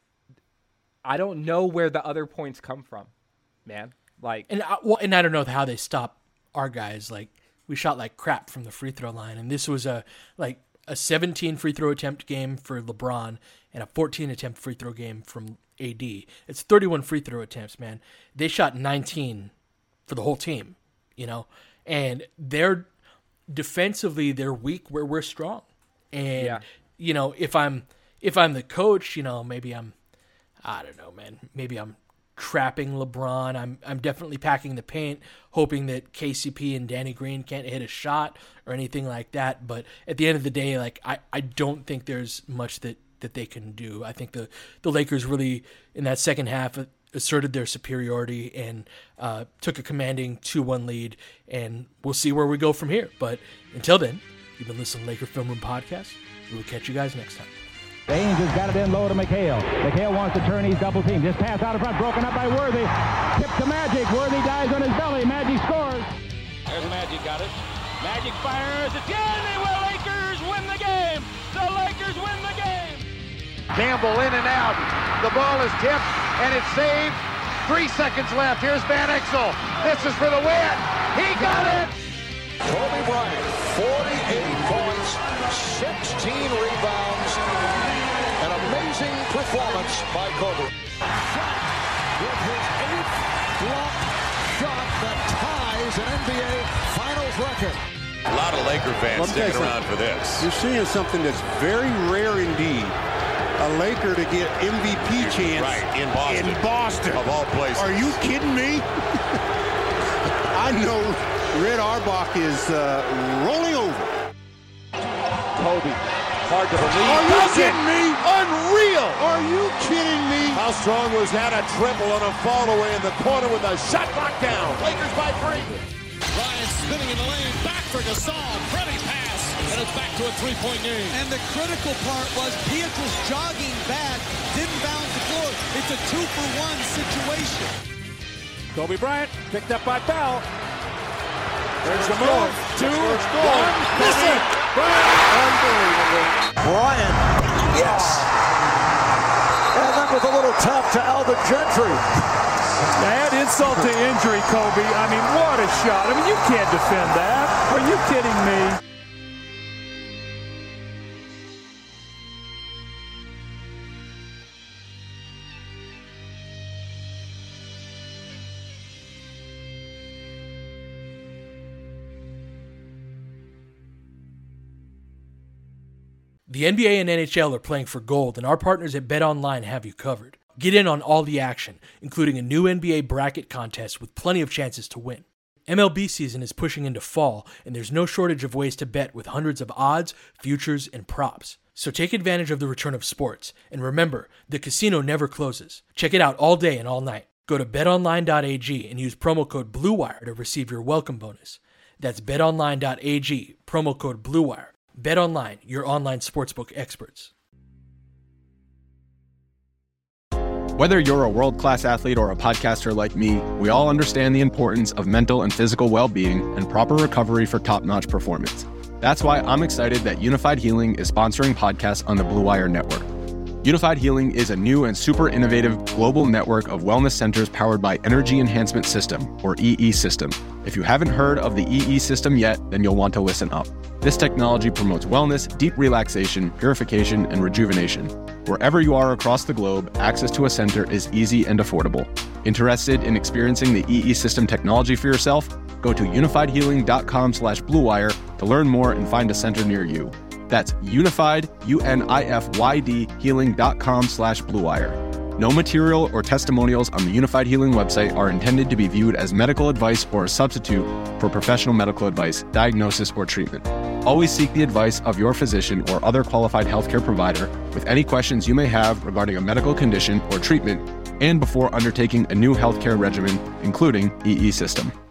I don't know where the other points come from, man. Like, and I, well, and I don't know how they stop our guys. Like, we shot like crap from the free throw line, and this was a like a seventeen free throw attempt game for LeBron and a fourteen attempt free throw game from A D. It's thirty-one free throw attempts, man. They shot nineteen for the whole team. You know, and they're defensively they're weak where we're strong. And yeah. you know, if I'm if I'm the coach, you know, maybe I'm I don't know, man. Maybe I'm trapping LeBron. I'm I'm definitely packing the paint, hoping that K C P and Danny Green can't hit a shot or anything like that. But at the end of the day, like I, I don't think there's much that, that they can do. I think the, the Lakers really in that second half asserted their superiority and uh, took a commanding two one lead, and we'll see where we go from here. But until then, you've been listening to Laker Film Room Podcast. We will catch you guys next time. Ainge has got it in low to McHale. McHale wants to turn. He's double teamed. This pass out in front, broken up by Worthy. Tip to Magic. Worthy dies on his belly. Magic scores. There's Magic, got it. Magic fires. It's in. They will. Lakers win the game. The Lakers win the game. Campbell in and out. The ball is tipped, and it's saved. Three seconds left. Here's Van Exel. This is for the win. He got it. Kobe Bryant, forty-eight points, sixteen rebounds. An amazing performance by Kobe. Shot with his eighth block shot that ties an N B A Finals record. A lot of Laker fans sticking around for this. You're seeing something that's very rare indeed. A Laker to get M V P chance right, in Boston. In Boston. Of all places. Are you kidding me? I know Red Auerbach is uh, rolling over. Kobe, hard to believe. Are you kidding me? Unreal. Are you kidding me? How strong was that? A triple on a fall away in the corner with a shot knocked down. Lakers by three. Bryant spinning in the lane. Back for Gasol. Pretty pass. And it's back to a three-point game. And the critical part was Pietrus jogging back. Didn't bounce the floor. It's a two-for-one situation. Kobe Bryant picked up by Bell. There's the score. move. Two, score. one, missing. Bryant. Unbelievable. Bryant, yes. And then with a little tap to Alvin Gentry. Add insult to injury, Kobe. I mean, what a shot. I mean, you can't defend that. Are you kidding me? The N B A and N H L are playing for gold, and our partners at BetOnline have you covered. Get in on all the action, including a new N B A bracket contest with plenty of chances to win. M L B season is pushing into fall, and there's no shortage of ways to bet with hundreds of odds, futures, and props. So take advantage of the return of sports, and remember, the casino never closes. Check it out all day and all night. Go to bet online dot a g and use promo code BlueWire to receive your welcome bonus. That's bet online dot a g, promo code BlueWire. BetOnline, your online sportsbook experts. Whether you're a world-class athlete or a podcaster like me, we all understand the importance of mental and physical well-being and proper recovery for top-notch performance. That's why I'm excited that Unified Healing is sponsoring podcasts on the Blue Wire Network. Unified Healing is a new and super innovative global network of wellness centers powered by Energy Enhancement System, or E E System. If you haven't heard of the E E System yet, then you'll want to listen up. This technology promotes wellness, deep relaxation, purification, and rejuvenation. Wherever you are across the globe, access to a center is easy and affordable. Interested in experiencing the E E System technology for yourself? Go to unified healing dot com slash blue wire to learn more and find a center near you. That's unified, U N I F Y D, healing dot com slash blue wire. No material or testimonials on the Unified Healing website are intended to be viewed as medical advice or a substitute for professional medical advice, diagnosis, or treatment. Always seek the advice of your physician or other qualified healthcare provider with any questions you may have regarding a medical condition or treatment and before undertaking a new healthcare regimen, including E E System.